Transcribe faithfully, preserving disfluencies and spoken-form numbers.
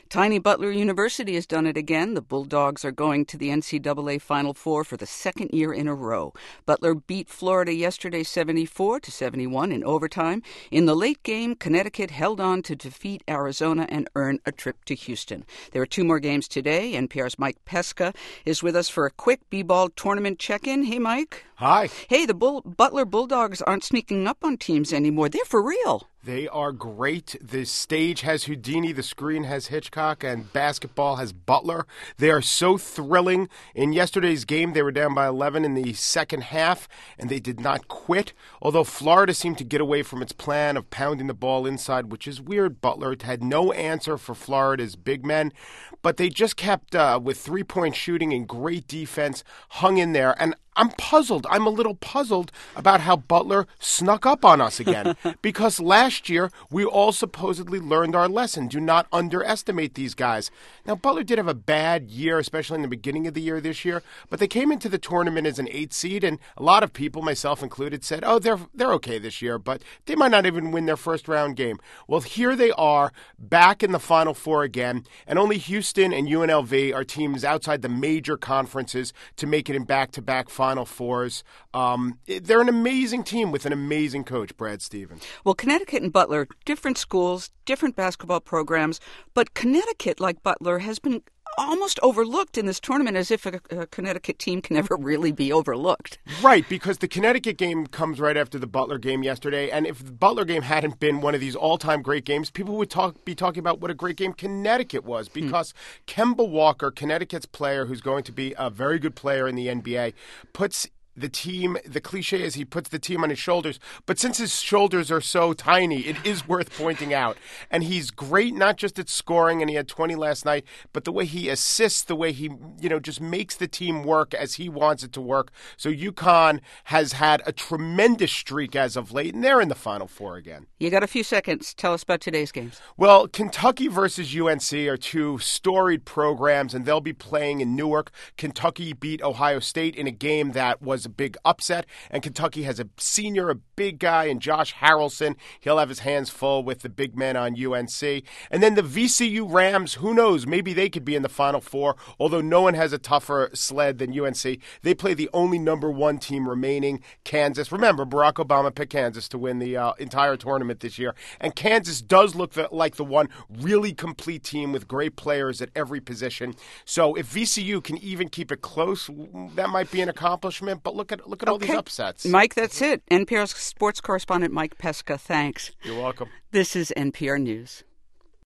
Tiny Butler University has done it again. The Bulldogs are going to the N C double A Final Four for the second year in a row. Butler beat Florida yesterday seventy-four to seventy-one in overtime. In the late game, Connecticut held on to defeat Arizona and earn a trip to Houston. There are two more games today. N P R's Mike Pesca is with us for a quick B-ball tournament check-in. Hey, Mike. Hi. Hey, the Bull- Butler Bulldogs aren't sneaking up on teams anymore. They're for real. They are great. The stage has Houdini, the screen has Hitchcock, and basketball has Butler. They are so thrilling. In yesterday's game, they were down by eleven in the second half, and they did not quit. Although Florida seemed to get away from its plan of pounding the ball inside, which is weird. Butler had no answer for Florida's big men, but they just kept, uh, with three-point shooting and great defense, hung in there. And I'm puzzled. I'm a little puzzled about how Butler snuck up on us again. Because last year, we all supposedly learned our lesson. Do not underestimate these guys. Now, Butler did have a bad year, especially in the beginning of the year this year. But they came into the tournament as an eight seed, and a lot of people, myself included, said, oh, they're they're okay this year, but they might not even win their first round game. Well, here they are, back in the Final Four again, and only Houston and U N L V are teams outside the major conferences to make it in back-to-back Final Fours. Um, they're an amazing team with an amazing coach, Brad Stevens. Well, Connecticut and Butler, different schools, different basketball programs, but Connecticut, like Butler, has been almost overlooked in this tournament, as if a, a Connecticut team can never really be overlooked. Right, because the Connecticut game comes right after the Butler game yesterday, and if the Butler game hadn't been one of these all-time great games, people would talk be talking about what a great game Connecticut was, because hmm. Kemba Walker, Connecticut's player, who's going to be a very good player in the N B A, puts the team, the cliche is he puts the team on his shoulders, but since his shoulders are so tiny, it is worth pointing out. And he's great not just at scoring, and he had twenty last night, but the way he assists, the way he, you know, just makes the team work as he wants it to work. So UConn has had a tremendous streak as of late, and they're in the Final Four again. You got a few seconds. Tell us about today's games. Well, Kentucky versus U N C are two storied programs, and they'll be playing in Newark. Kentucky beat Ohio State in a game that was a big upset, and Kentucky has a senior, a big guy, in Josh Harrelson. He'll have his hands full with the big men on U N C. And then the V C U Rams, who knows, maybe they could be in the Final Four, although no one has a tougher sled than U N C. They play the only number one team remaining, Kansas. Remember, Barack Obama picked Kansas to win the uh, entire tournament this year, and Kansas does look the, like the one really complete team with great players at every position. So if V C U can even keep it close, that might be an accomplishment, but look at look at all okay. these upsets. Mike, that's it. N P R's sports correspondent Mike Pesca, thanks. You're welcome. This is N P R News.